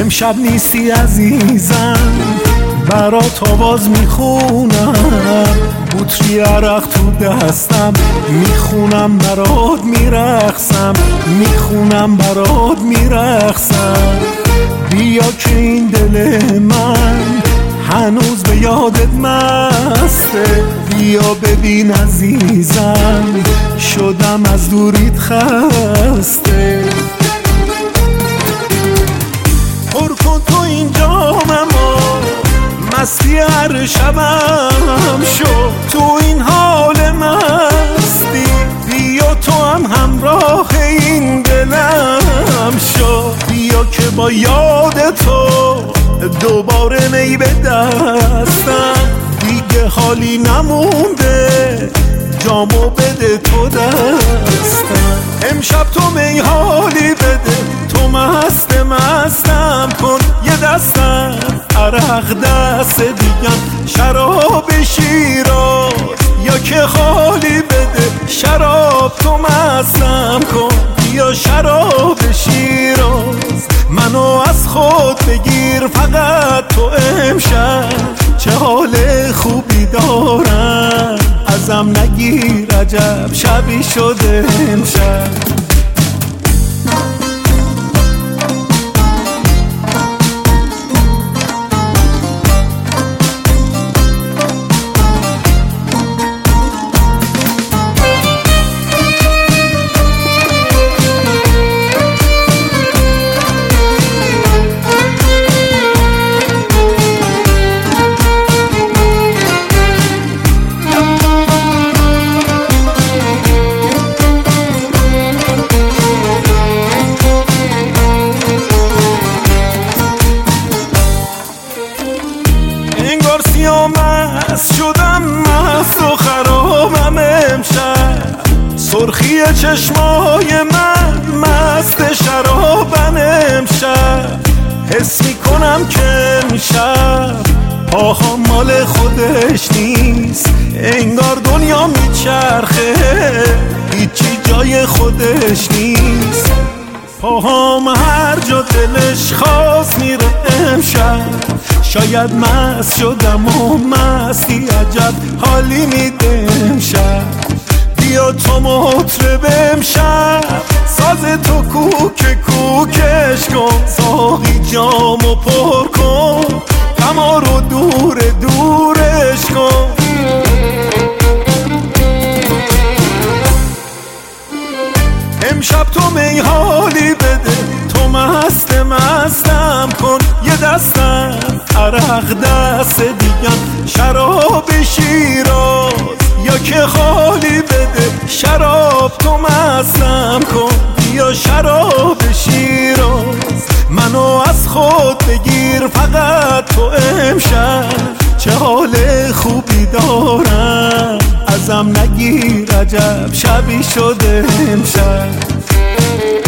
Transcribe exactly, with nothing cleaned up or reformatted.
امشب نیستی عزیزم، برات آواز میخونم، بطری عرق تو دستم، میخونم برات میرقصم، میخونم برات میرقصم. بیا که این دل من هنوز به یادت مسته، بیا ببین عزیزم شدم از دوریت خسته. پر کن تو این جاممو، مستی هر شبم شو، تو این حال مستی بیا تو هم همراه این دلم شو. بیا که با یاد تو دوباره می به دستم، دیگه حالی نمونده جامو بده تو دستم. امشب تو می حالی بده، تو مست مستم کن یه دستم، عرق دست دیگم شراب شیراز، یا که خالی بده شراب تو مستم کن، یا شراب شیراز منو از خود بگیر فقط تو امشب. چه حال خوبی دارم ازم نگیر، عجب شبی شده امشب. مست شدم مست و خرابم امشب، سرخی چشمای من مست شرابم امشب. حس میکنم که امشب پاها مال خودش نیست، انگار دنیا میچرخه هیچی جای خودش نیست. پاهام هر جا دلش خواست میره امشب، شاید مست شدم و مستی عجب حالی میده امشب. بیا تو مطرب امشب، ساز تو کوک کوکش کن، ساقی جامو پر کن، غما رو دور دورش کن. امشب تو می حالی بده، تو مست مستم کن یه دستم، عرق دست دیگم شراب شیراز، یا که خالی بده شراب تو مستم کن، یا شراب شیراز منو از خود بگیر فقط تو امشب. چه حال خوبی دارم ازم نگیر، عجب شبی شده امشب.